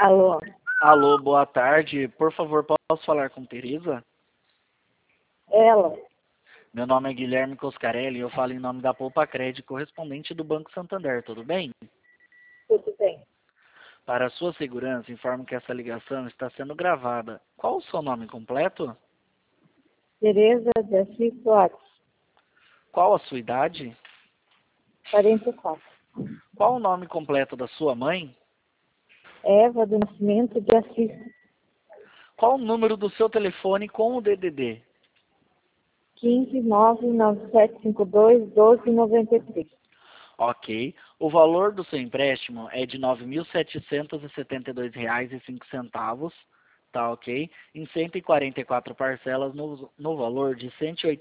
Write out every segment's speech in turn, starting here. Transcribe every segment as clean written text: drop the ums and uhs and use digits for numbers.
Alô? Alô, boa tarde. Por favor, posso falar com Teresa? Ela? Meu nome é Guilherme Coscarelli e eu falo em nome da Poupa Crédito, correspondente do Banco Santander, tudo bem? Tudo bem. Para sua segurança, informo que essa ligação está sendo gravada. Qual o seu nome completo? Tereza de Assis Soares, Qual a sua idade? 44. Qual o nome completo da sua mãe? Eva do Nascimento de Assis, Qual o número do seu telefone com o DDD? 15 99752 1293. Ok. O valor do seu empréstimo é de R$ 9.772,05, tá ok? Em 144 parcelas no valor de R$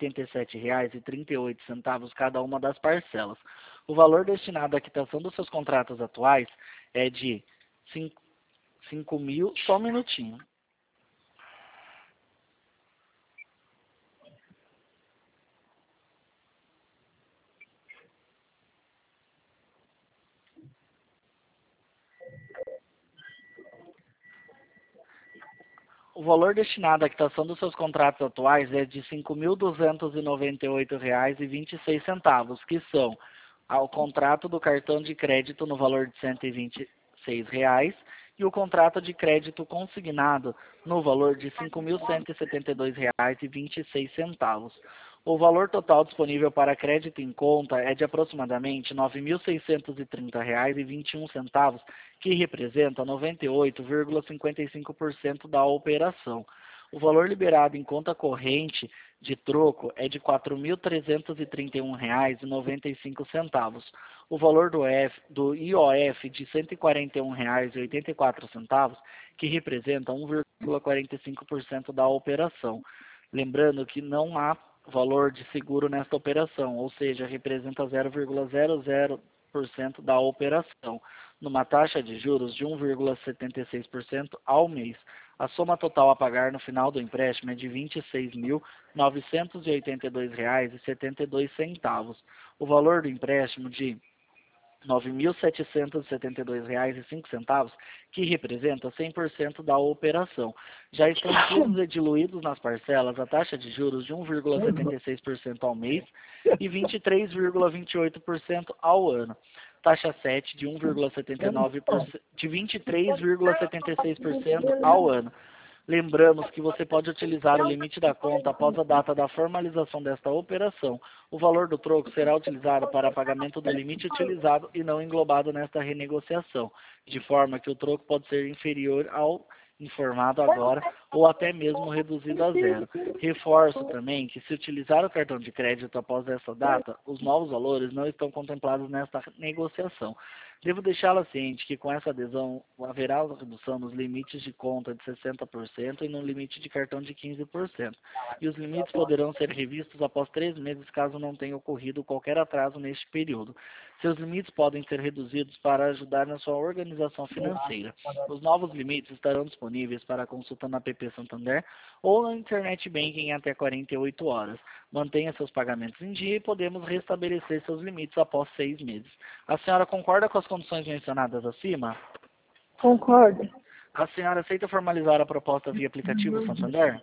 187,38 cada uma das parcelas. O valor destinado à quitação dos seus contratos atuais é de 5 mil... Só um minutinho. O valor destinado à quitação dos seus contratos atuais é de R$ 5.298,26, que são ao contrato do cartão de crédito no valor de R$ 126 e o contrato de crédito consignado no valor de R$ 5.172,26. O valor total disponível para crédito em conta é de aproximadamente R$ 9.630,21, que representa 98,55% da operação. O valor liberado em conta corrente de troco é de R$ 4.331,95. O valor do IOF de R$ 141,84, que representa 1,45% da operação. Lembrando que não há valor de seguro nesta operação, ou seja, representa 0,00% da operação, numa taxa de juros de 1,76% ao mês. A soma total a pagar no final do empréstimo é de R$ 26.982,72. O valor do empréstimo de R$ 9.772,05, que representa 100% da operação. Já estão inclusos e diluídos nas parcelas a taxa de juros de 1,76% ao mês e 23,28% ao ano. Taxa 7 de 1,79%, de 23,76% ao ano. Lembramos que você pode utilizar o limite da conta após a data da formalização desta operação. O valor do troco será utilizado para pagamento do limite utilizado e não englobado nesta renegociação, de forma que o troco pode ser inferior ao informado agora ou até mesmo reduzido a zero. Reforço também que, se utilizar o cartão de crédito após essa data, os novos valores não estão contemplados nesta negociação. Devo deixá-la ciente que, com essa adesão, haverá uma redução nos limites de conta de 60% e no limite de cartão de 15%. E os limites poderão ser revistos após 3 meses, caso não tenha ocorrido qualquer atraso neste período. Seus limites podem ser reduzidos para ajudar na sua organização financeira. Os novos limites estarão disponíveis para consulta na app Santander ou na Internet Banking em até 48 horas. Mantenha seus pagamentos em dia e podemos restabelecer seus limites após 6 meses. A senhora concorda com as condições mencionadas acima? Concordo. A senhora aceita formalizar a proposta via aplicativo Santander?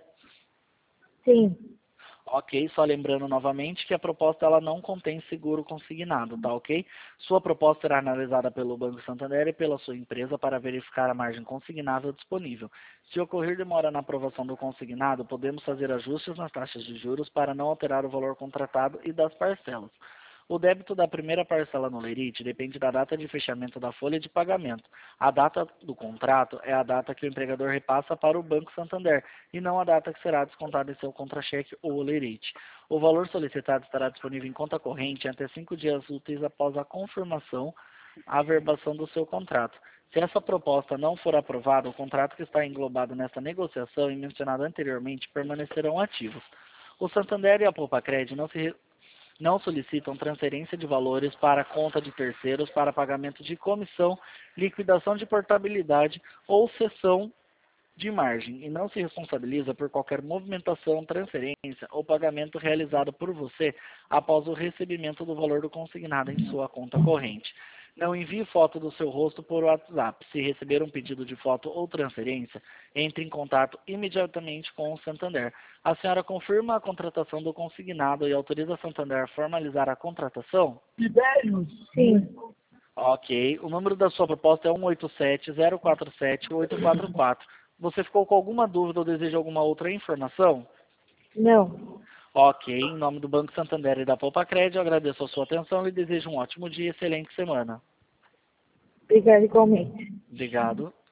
Sim. Ok, só lembrando novamente que a proposta ela não contém seguro consignado, tá ok? Sua proposta será analisada pelo Banco Santander e pela sua empresa para verificar a margem consignável disponível. Se ocorrer demora na aprovação do consignado, podemos fazer ajustes nas taxas de juros para não alterar o valor contratado e das parcelas. O débito da primeira parcela no lerite depende da data de fechamento da folha de pagamento. A data do contrato é a data que o empregador repassa para o Banco Santander e não a data que será descontada em seu contra-cheque ou lerite. O valor solicitado estará disponível em conta corrente até 5 dias úteis após a confirmação, a averbação do seu contrato. Se essa proposta não for aprovada, o contrato que está englobado nesta negociação e mencionado anteriormente permanecerão ativos. O Santander e a Poupa Crédito não solicitam transferência de valores para a conta de terceiros para pagamento de comissão, liquidação de portabilidade ou cessão de margem e não se responsabiliza por qualquer movimentação, transferência ou pagamento realizado por você após o recebimento do valor do consignado em sua conta corrente. Não envie foto do seu rosto por WhatsApp. Se receber um pedido de foto ou transferência, entre em contato imediatamente com o Santander. A senhora confirma a contratação do consignado e autoriza a Santander a formalizar a contratação? Sim. Ok. O número da sua proposta é 187-047-844. Você ficou com alguma dúvida ou deseja alguma outra informação? Não. Ok. Em nome do Banco Santander e da Poupa-Cred, eu agradeço a sua atenção e desejo um ótimo dia e excelente semana. Obrigada igualmente. Obrigado.